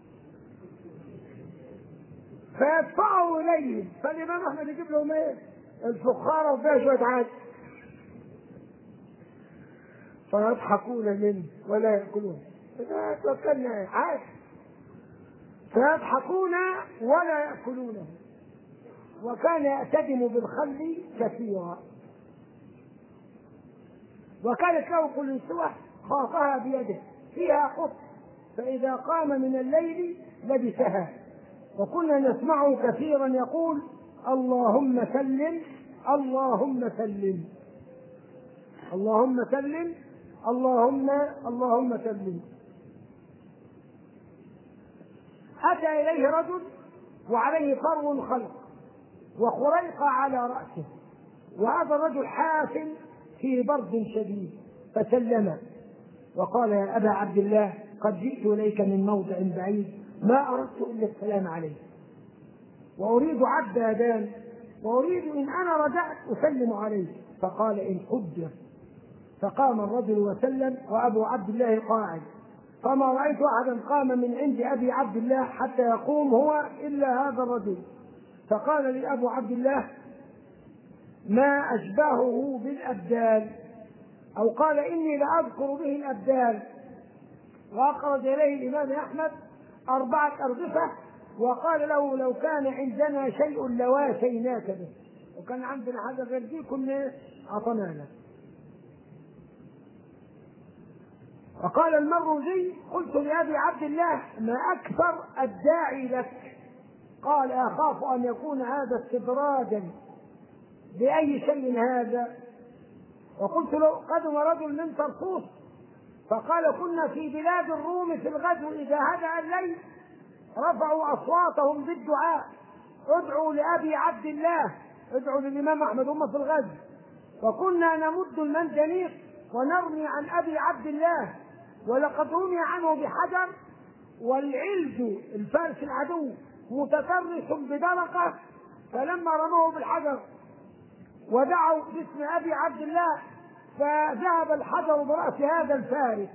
فيدفعوا اليهم، فالامام احمد يجيب لهم ايه؟ الفخاره وفيها شويه عاد، فيضحكون منه ولا ياكلون. توكلنا عاد، فيضحكون ولا ياكلونه. وكان يأتدم بالخل كثيرا، وكانت له قلنسوة خاطها بيده فيها قط، فإذا قام من الليل لبسها. وكنا نسمعه كثيرا يقول: اللهم سلم اللهم سلم اللهم سلم اللهم اللهم سلم. أتى إليه رجل وعليه فرو خلق وخريقة على رأسه، وهذا الرجل حافٍ في برد شديد، فسلم وقال: يا أبا عبد الله، قد جئت إليك من موضع بعيد، ما أردت إلا السلام عليك، وأريد عبد أذان، وأريد إن أنا رجعت أسلم عليك. فقال: إن قدر. فقام الرجل وسلم وأبو عبد الله قاعد، فما رأيت أحدا قام من عند أبي عبد الله حتى يقوم هو إلا هذا الرجل. فقال لي أبو عبد الله: ما أشبهه بالأبدال، أو قال: إني لأذكر به الأبدال. وأخرج إليه الإمام أحمد أربعة أرغفة، وقال له: لو كان عندنا شيء لواسيناك به، وكان عندنا هذا غير دي كنا أعطنانا. وقال المروزي: قلت لأبي عبد الله: ما أكثر الداعي لك؟ قال: أخاف أن يكون هذا استدراجا. بأي شيء هذا؟ وقلت له: قدم رجل من طرطوس فقال: كنا في بلاد الروم في الغزو، إذا هدأ الليل رفعوا أصواتهم بالدعاء: ادعوا لأبي عبد الله، ادعوا للإمام أحمد، هم في الغزو، وكنا نمد المنجنيق ونرمي عن أبي عبد الله، ولقد رمي عنه بحجر، والعلج الفارس العدو متفرس بدرقة، فلما رموه بالحجر ودعوا باسم أبي عبد الله فذهب الحجر برأس هذا الفارس،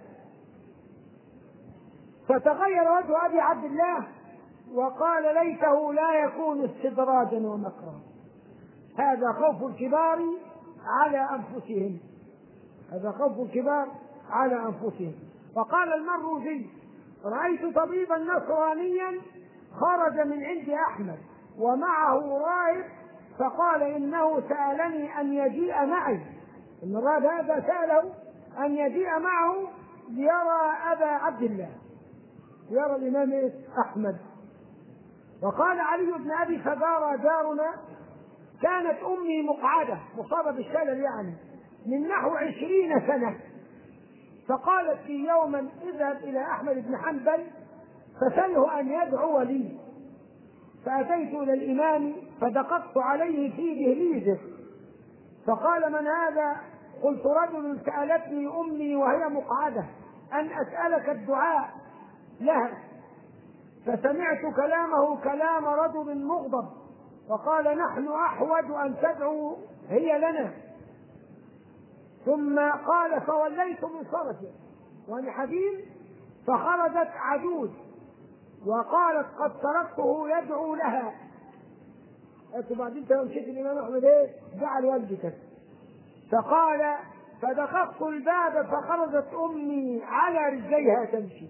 فتغير وجه أبي عبد الله وقال: ليته لا يكون استدراجا ومكرا. هذا خوف الكبار على أنفسهم، هذا خوف الكبار على أنفسهم. وقال المروزي: رأيت طبيبا نصرانيا خرج من عند أحمد ومعه راهب، فقال: إنه سألني أن يجيء معي، إن الراهب هذا سأله أن يجيء معه ليرى أبا عبد الله، يرى الإمام أحمد. وقال علي بن أبي فدارة جارنا: كانت أمي مقعدة مصابة بالشلل يعني من نحو عشرين سنة، فقالت لي يوما: اذهب إلى أحمد بن حنبل فسله أن يدعو لي. فأتيت إلى الإمام فدققت عليه في دهليزه، فقال: من هذا؟ قلت: رجل سألتني أمي وهي مقعدة أن أسألك الدعاء لها. فسمعت كلامه كلام رجل مغضب، وقال: نحن أحوج أن تدعو هي لنا. ثم قال: فوليت بصرفه وأنا حزين، فخرجت عجوز وقالت: قد تركته يدعو لها. قلت: بعدين انت مشيت الإمام أحمد ايه؟ جعل والدتك. فقال: فدققت الباب فخرجت أمي على رجليها تمشي.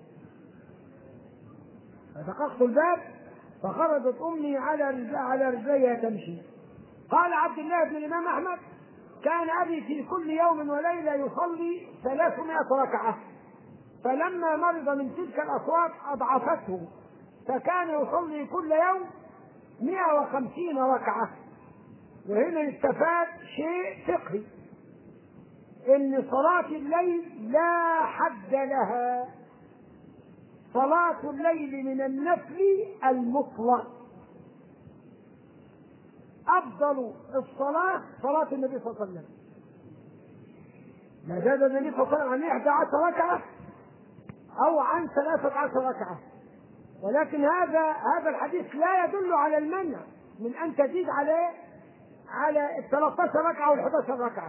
فدققت الباب فخرجت أمي على رجل على رجليها تمشي. قال عبد الله بن الإمام أحمد: كان أبي في كل يوم وليلة يصلي ثلاثمائة ركعة، فلما مرض من تلك الأصوات أضعفته، فكان يصلي كل يوم مئة وخمسين ركعة. وهنا استفاد شيء فقهي، إن صلاة الليل لا حد لها، صلاة الليل من النفل المطلق، أفضل الصلاة صلاة النبي صلى الله عليه وسلم. ما زاد النبي صلى الله عليه وسلم عن إحدى عشر ركعة أو عن ثلاثة عشر ركعة، ولكن هذا هذا الحديث لا يدل على المنع من أن تزيد عليه على الثلاثة عشر ركعة أو الحدى عشر ركعة،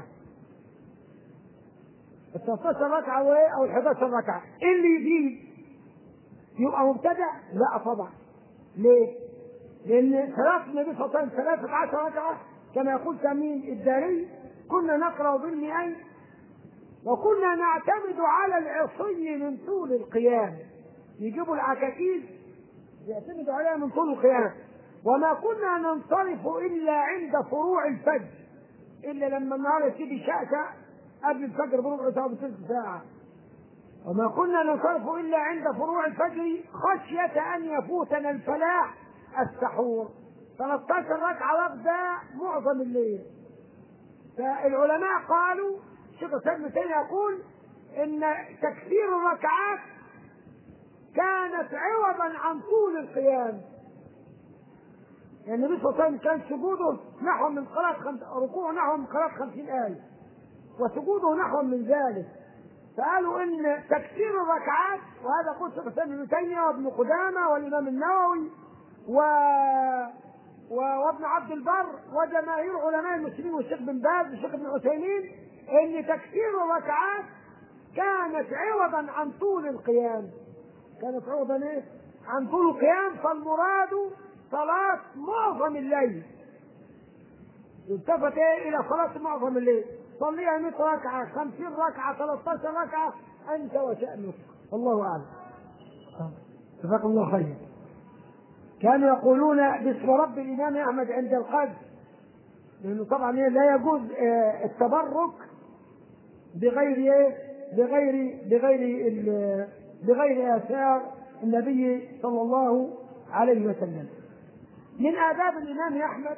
الثلاثة عشر ركعة أو الحدى عشر ركعة. اللي يزيد يبقى مبتدع؟ لا طبعا. ليه؟ لأن صلاة النبي صلى الله عليه وسلم ثلاثة عشر ركعة كما يقول تميم الداري: كنا نقرأ بالمئين، وكنا نعتمد على العصي من طول القيام، يجيبوا العكاكيز يعتمدوا عليها من طول القيام، وما كنا ننصرف إلا عند فروع الفجر، إلا لما النهار يبتدي شأشأ قبل الفجر بربع ساعة بثلث ساعة، وما كنا ننصرف إلا عند فروع الفجر خشية أن يفوتنا الفلاح السحور. ثلاثة عشر ركعة واخدة معظم الليل. فالعلماء قالوا، الشيخ الإسلام ابن تيمية يقول إن تكثير الركعات كانت عوضا عن طول القيام. يعني النبي صلى الله عليه وسلم كان سجوده نحو من قراءة خمس ركوعه نحو من قراءة خمسين آية، وسجوده نحو من ذلك. فقالوا ان تكثير الركعات، وهذا قول شيخ الاسلام ابن تيميه وابن قدامه والامام النووي و... و... وابن عبد البر وجماهير علماء المسلمين والشيخ بن باز والشيخ ابن عثيمين، ان تكثير الركعات كانت عوضا عن طول القيام. كانت عوضا ايه؟ عن طول القيام. فالمراد صلاة معظم الليل. التفت ايه الى صلاة معظم الليل، صليها مئة ركعة، خمسين ركعة، ثلاثة عشر ركعة، انت وشأنك، الله اعلم. جزاكم الله خير. كانوا يقولون باسم رب الامام احمد عند القدر، لانه طبعا لا يجوز التبرك بغير ايه؟ بغير بغير بغير اثار النبي صلى الله عليه وسلم. من آداب الإمام أحمد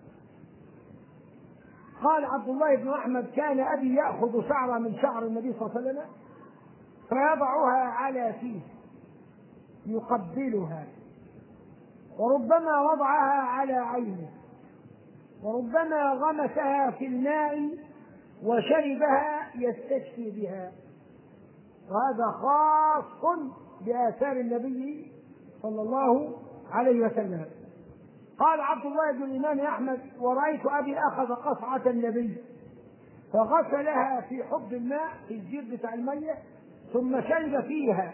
قال عبد الله بن أحمد: كان أبي يأخذ شعرة من شعر النبي صلى الله عليه وسلم فيضعها على فيه يقبلها، وربما وضعها على عينه، وربما غمسها في الماء وشربها يستشفي بها. وهذا خاص بآثار النبي صلى الله عليه وسلم. قال عبد الله بن الإمام أحمد: ورأيت أبي أخذ قصعة النبي فغسلها في حب الماء في الجير بتاع المية ثم شرب فيها.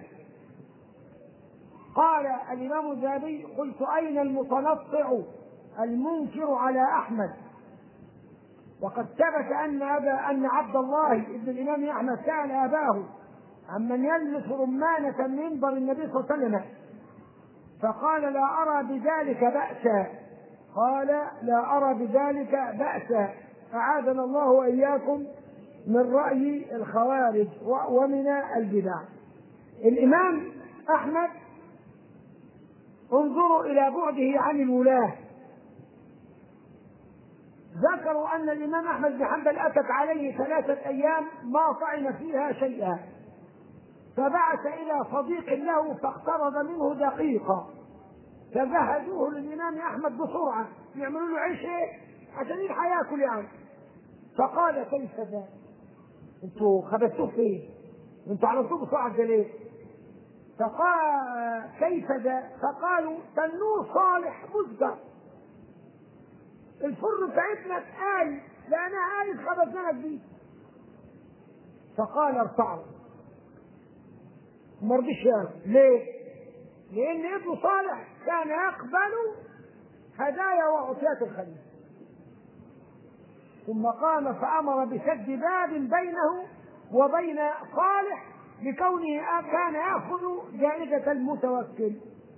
قال الإمام الذهبي: قلت: أين المتنطع المنكر على أحمد؟ وقد ثبت أن أبا أن عبد الله بن الإمام أحمد سأل أباه عمن يلمس رمانة من منبر النبي صلى الله عليه وسلم فقال: لا أرى بذلك بأسا. قال: لا أرى بذلك بأسا. أعاذنا الله وإياكم من رأي الخوارج ومن البدع. الإمام أحمد انظروا إلى بعده عن الولاة. ذكروا أن الإمام أحمد بن حنبل أتت عليه ثلاثة أيام ما طعم فيها شيئا، فبعث إلى صديق له فاقترض منه دقيقة فجهزوه للإمام أحمد بسرعة يعملوا له عيش عشان يلحق ياكل يعني. فقال: كيف ذا؟ انتوا خبزتوه فين؟ انتوا عملتوه بسرعة ليه؟ فقال: كيف ذا؟ فقالوا: تنور صالح مزدر، الفرن بتاعتنا اتقال لأنها عايز خبزنا جديد. فقال: ارفعوا. ما رضيش ياكل. ليه؟ لأن ابن صالح كان يقبل هدايا وعطيات الخليفة. ثم قام فأمر بسد باب بينه وبين صالح لكونه كان يأخذ جائزة المتوكل.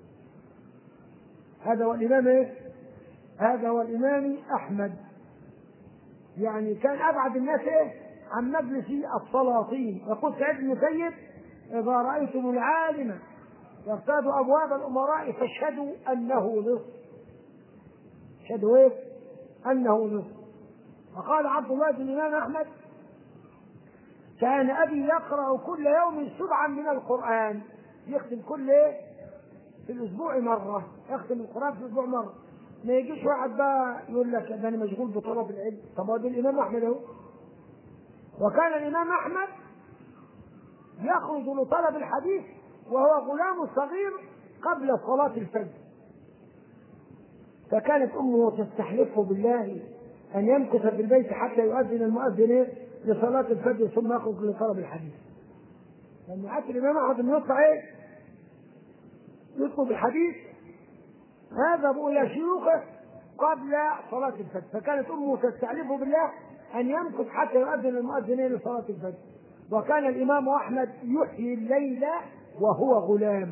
هذا هو الإمام إيه؟ هذا هو الإمام أحمد. يعني كان أبعد الناس إيه؟ عن مجلس السلاطين. يقول سعيد بن المسيب: إذا رأيتم العالم يرتاد أبواب الأمراء فاشهدوا أنه لص. اشهدوا إيه؟ أنه لص. وقال عبد الله بن الإمام أحمد: كان أبي يقرأ كل يوم سبعا من القرآن. يختم كل إيه؟ في الأسبوع مرة، يختم القرآن في الأسبوع مرة. ما يجيش واحد بقى يقول لك ده أنا مشغول بطلب العلم. طب هو ده الإمام أحمد أهو. وكان الإمام أحمد يخرج لطلب الحديث وهو غلام صغير قبل صلاة الفجر، فكانت أمه تستحلفه بالله أن يمكث في البيت حتى يؤذن المؤذن لصلاة الفجر ثم يخرج لطلب الحديث. لأن حتى الإمام أحمد بن يطلع إيه؟ يطلب الحديث يذهب إلى شيوخه قبل صلاة الفجر، فكانت أمه تستحلفه بالله أن يمكث حتى يؤذن المؤذن لصلاة الفجر. وكان الإمام أحمد يحيي الليل وهو غلام.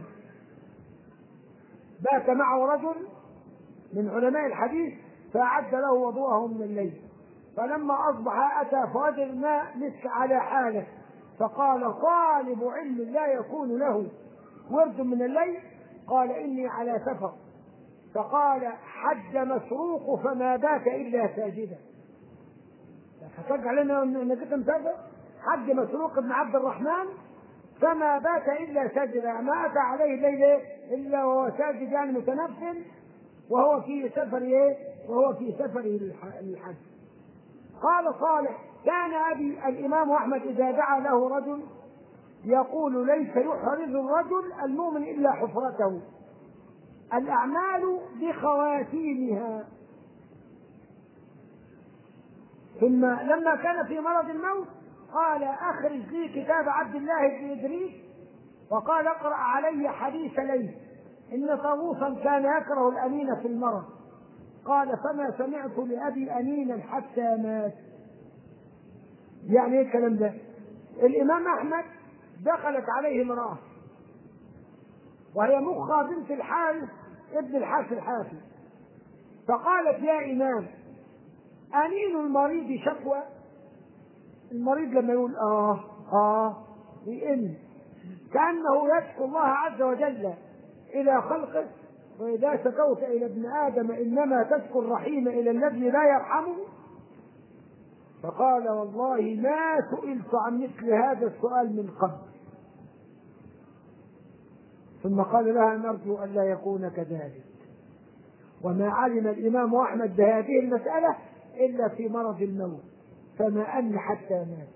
بات معه رجل من علماء الحديث فأعد له وضوءه من الليل، فلما أصبح أتى فوجد الماء مسك على حاله، فقال: طالب علم لا يكون له ورد من الليل؟ قال: إني على سفر. فقال: حج مسروق فما بات إلا ساجدا. فترجع لنا انك انت مسافر. حج مسروق بن عبد الرحمن فما بات إلا سجدا، ما أتى عليه الليل إلا وهو ساجد يعني متنفل، وهو في سفر إيه؟ وهو في سفره للحج. قال صالح: كان أبي الإمام أحمد إذا دعا له رجل يقول: ليس يحرز الرجل المؤمن إلا حفرته، الأعمال بخواتيمها. ثم لما كان في مرض الموت قال: أخرج لي كتاب عبد الله بن إدريس، وقال: اقرأ علي حديث ليث إن طاووسا كان يكره الأمين في المرض. قال: فما سمعت لأبي أمينا حتى مات. يعني ايه الكلام ده؟ الإمام أحمد دخلت عليه امرأة وهي مخة بنت الحارث ابن الحارث الحافي، فقالت: يا إمام، أنين المريض شكوى. المريض لما يقول آه آه بإن كأنه يشكو الله عز وجل إلى خلقه، وإذا شكوت إلى ابن آدم إنما تشكو الرحيم إلى الذي لا يرحمه. فقال: والله ما سئلت عن مثل هذا السؤال من قبل. ثم قال لها: نرجو أن لا يكون كذلك. وما علم الإمام أحمد بهذه المسألة إلا في مرض الموت، فما أن حتى مات.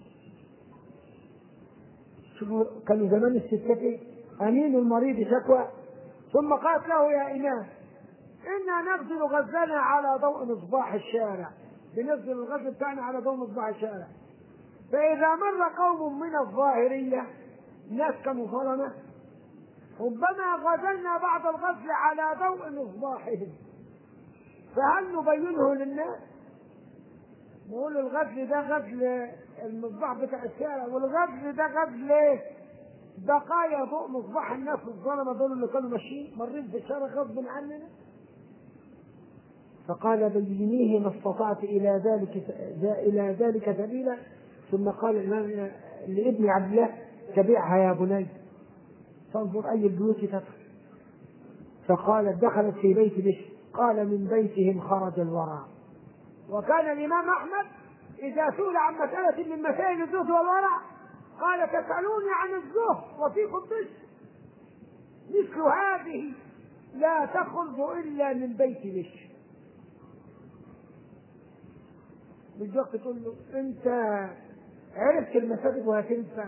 شوفوا كانوا زمان الستات أمين المريض شكوى. ثم قالت له: يا إمام، إنا نبذل غزنا على ضوء مصباح الشارع، بنبذل الغزل بتاعنا على ضوء مصباح الشارع، فإذا مر قوم من الظاهرية، ناس كانوا ظلمة، ربما غزلنا بعض الغزل على ضوء مصباحهم، فهل نبينه للناس؟ نقول الغزل ده غزل المصباح بتاع الشارع، والغزل ده غزل بقايا ضوء مصباح الناس الظلمة دول اللي كانوا ماشيين مارين في الشارع غصب عننا. فقال: بينيه ما استطعت إلى ذلك إلى ذلك سبيلا. ثم قال الإمام لابن عبد الله: تبعها يا بني فانظر أي البيوت تدخل. فقالت: دخلت في بيت بشر. قال: من بيتهم خرج الورع. وكان الإمام أحمد إذا سئل عن مسألة من مسائل الزهد والورع قال: تسألوني عن الزهد وفيكم بشر، مثل هذه لا تخرج إلا من بيت بشر. بالوقت تقول له: أنت عرفت المساجد وهتنفع؟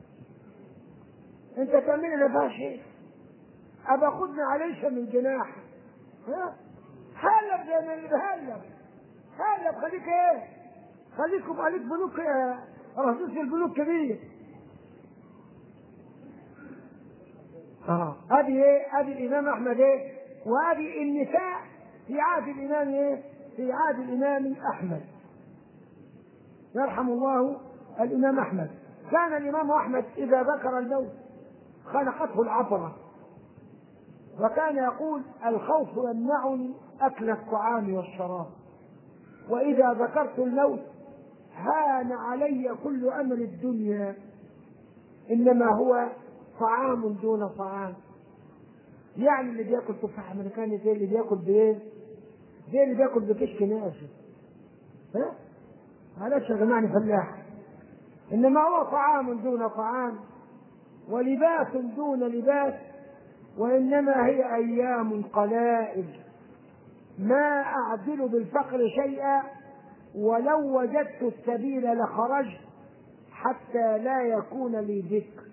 أنت تعمل لنا فيها شيء؟ أبا خدنا عليش من جناح. ها؟ هلب يا من هلب هلب خليك إيه؟ خليكم عليك بنوك رصيص البنوك كبير. اه هذه ايه؟ هذه الامام احمد ايه؟ وهذه النساء في عهد الامام ايه؟ في عهد الامام احمد يرحم الله الامام احمد. كان الامام احمد اذا ذكر الموت خنقته العطره، وكان يقول: الخوف يمنعني اكل الطعام والشراب، واذا ذكرت الموت هان علي كل امر الدنيا، انما هو طعام دون طعام. يعني اللي بياكل تفاح امريكاني زي اللي بياكل بايه؟ زي اللي بياكل بكشك ناشف. ها؟ معلش يا جماعه فلاح. انما هو طعام دون طعام، ولباس دون لباس، وانما هي ايام قلائل، ما اعدل بالفقر شيئا، ولو وجدت السبيل لخرجت حتى لا يكون لي ذكر.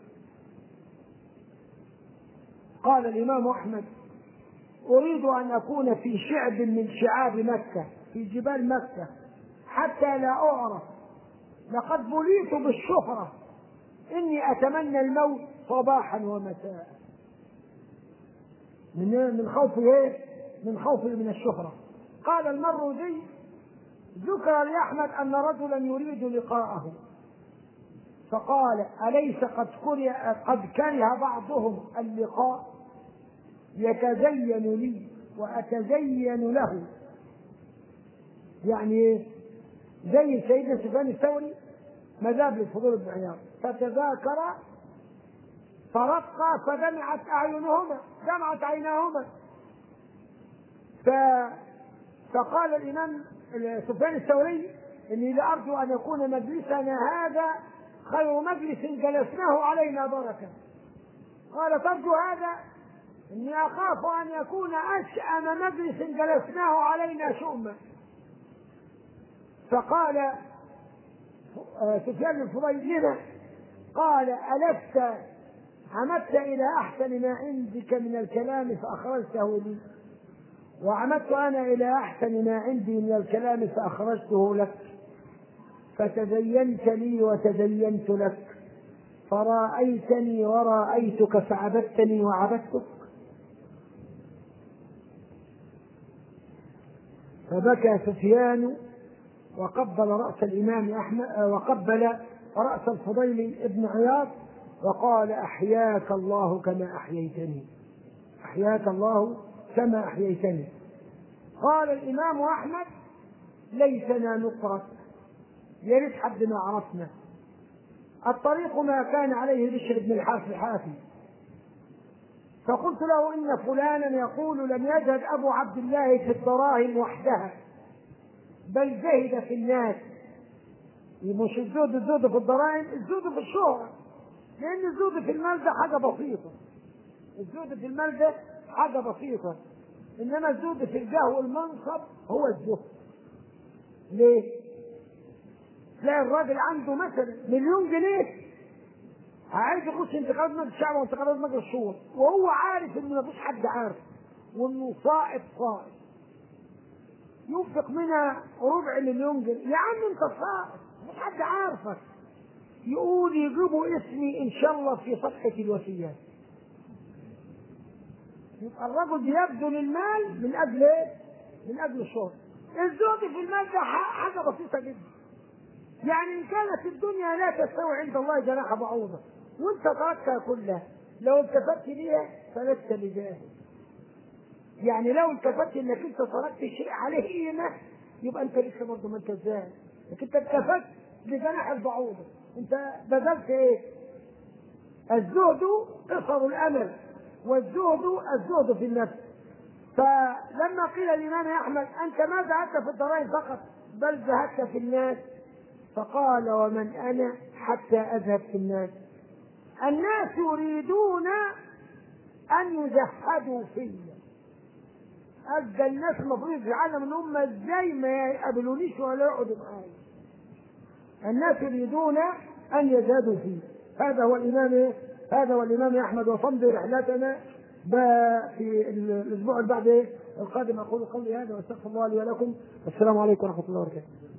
قال الإمام أحمد: أريد أن أكون في شعب من شعاب مكة، في جبال مكة، حتى لا أعرف، لقد بليت بالشهرة، إني أتمنى الموت صباحا ومساء. من من خوف إيه؟ من خوف من الشهرة. قال المروزي: ذكر لأحمد أن رجلا يريد لقاءه، فقال: أليس قد كره قد كره بعضهم اللقاء؟ يتزين لي وأتزين له. يعني ايه؟ زي سيدنا سفيان الثوري مذاب للفضول بن عياض، فتذاكر فرقا فدمعت أعينهما دمعت عيناهما. ف... فقال الإمام سفيان الثوري: إني لأرجو أن يكون مجلسنا هذا خير مجلس جلسناه علينا بركة. قال ترجو هذا؟ إني أخاف أن يكون أشأم مجلس جلسناه علينا شؤما. فقال سفيان الفضيل لنا؟ قال ألست عمدت إلى أحسن ما عندك من الكلام فأخرجته لي، وعمدت أنا إلى أحسن ما عندي من الكلام فأخرجته لك، فتدينت لي وتدينت لك، فرأيتني ورأيتك فعبدتني وعبدتك. فبكى سفيان وقبل رأس الإمام أحمد وقبل رأس الفضيل ابن عياض وقال أحياك الله كما أحييتني، أحياك الله كما أحييتني. قال الإمام أحمد ليتنا نقرأ، يا ريت حد ما عرفنا. الطريق ما كان عليه بشر بن الحارث الحافي. فقلت له إن فلانا يقول لم يزهد أبو عبد الله في الدراهم وحدها بل زهد في الناس. مش الزهد الزهد في الدراهم، الزهد في الشهرة، لأن الزهد في المال ده حاجة بسيطة، الزهد في المال ده حاجة بسيطة، إنما الزهد في الجاه والمنصب هو الزهد. ليه؟ تلاقي الراجل عنده مثلا مليون جنيه عايز يخش انتخابات مجلس الشعب وانتخابات مجلس الشورى، وهو عارف ان مفيش حد عارف وانه صائب صائب، ينفق منها ربع مليون جنيه. يا عم انت صائب مفيش حد عارفك، يقول يجيبوا اسمي ان شاء الله في صفحة الوفيات. يبقى الرجل بيبذل المال من اجل ايه؟ من اجل الشهرة. الزهد في المال ده حاجة بسيطة جدا، يعني إن كانت الدنيا لا تستوي عند الله جناح بعوضة وأنت تركتها كلها، لو التفت ليها فلست بجاهل. يعني لو التفت إنك أنت تركت شيء عليه قيمة يبقى أنت لسه برضه ما أنت جاهل، لكن أنت التفت لجناح البعوضة. أنت بذلت إيه؟ الزهد قصر الأمل، والزهد الزهد في النفس. فلما قيل للإمام أحمد أنت ما ذهبت في الدراهم فقط بل ذهبت في الناس، فقال ومن أنا حتى أذهب في الناس؟ الناس يريدون أن يزهدوا فيا، أجل الناس المفروض يزعلوا من هم ازاي ما يقابلونيش ولا يقعدوا معايا. الناس يريدون أن يزهدوا فيا. هذا هو الإمام هذا هو الإمام أحمد. وصمد رحلتنا في الأسبوع اللي بعد القادم. أقول قولي هذا واستغفر الله لي ولكم. السلام عليكم ورحمة الله وبركاته.